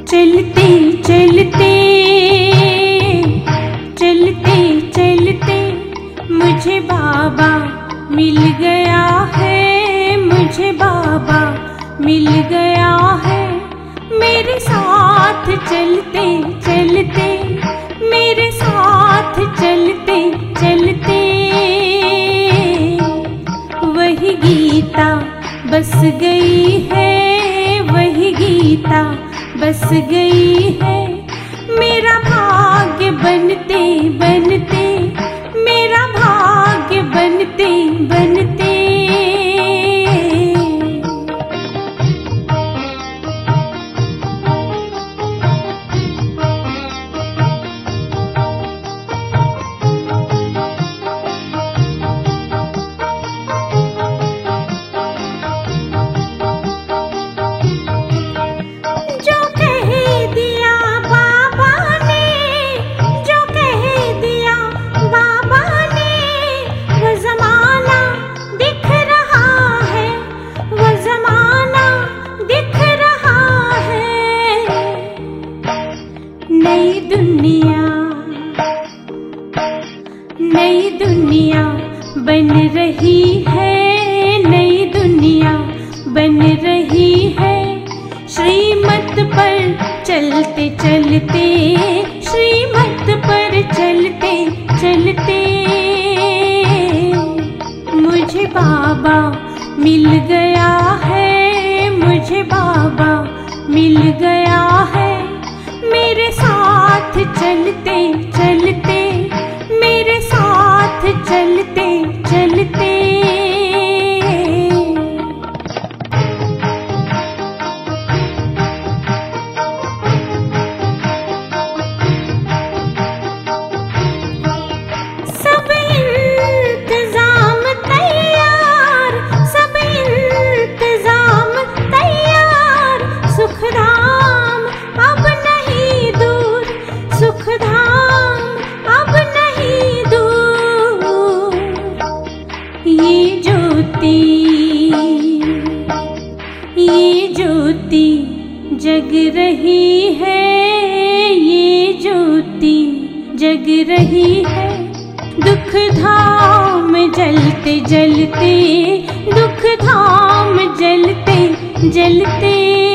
चलते चलते चलते चलते मुझे बाबा मिल गया है, मुझे बाबा मिल गया है। मेरे साथ चलते चलते, मेरे साथ चलते चलते वही गीता बस गई है, वही गीता बस गई है। मेरा भाग्य बनते बनते, मेरा भाग्य बनते बनते नई दुनिया बन रही है, नई दुनिया बन रही है। श्रीमत पर चलते चलते, श्रीमत पर चलते चलते मुझे बाबा मिल गया है, मुझे बाबा मिल गया है। मेरे साथ चलते चलते, मेरे साथ चलते चलते सब इंतजाम तैयार, सब इंतजाम तैयार। सुखधाम अब नहीं दूर, सुखधाम अब नहीं दूर। ये ज्योति जग रही है, ये ज्योति जग रही है। दुख धाम जलते जलते, दुख धाम जलते जलते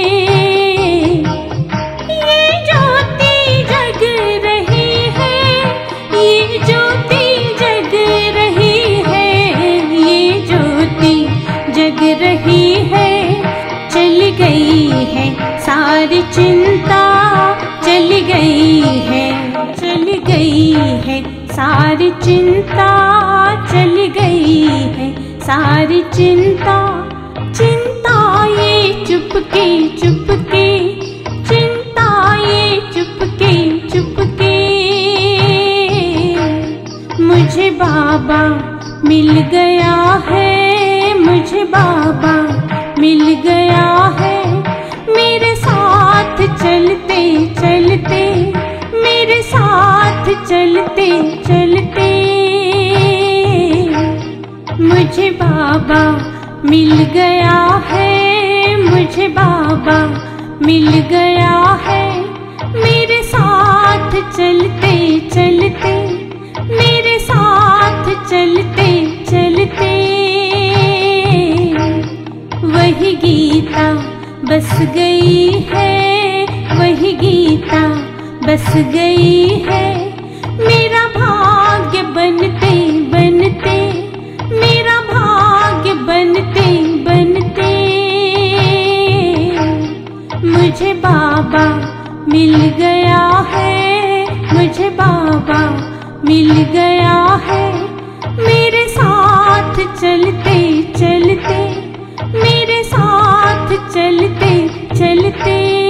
ये ज्योति जग रही है, ये ज्योति जग रही है, ये ज्योति जग रही है। चल गई है सारी चिंता, चल गई है, चल गई है सारी चिंता, चल गई है सारी चिंता। चिंता ये चुपके चुपके, चिंता ये चुपके चुपके मुझे बाबा मिल गया है, मुझे बाबा मिल गया है। मेरे साथ चलते चलते, मेरे साथ चलते चलते मुझे बाबा मिल गया है, मुझे बाबा मिल गया है। मेरे साथ चलते चलते, मेरे साथ चलते चलते वही गीता बस गई है, वही गीता बस गई है। मेरा भाग्य बनते बनते, मेरा भाग्य बनते बनते मुझे बाबा मिल गया है, मुझे बाबा मिल गया है। मेरे साथ चलते चलते, मेरे साथ चलते चलते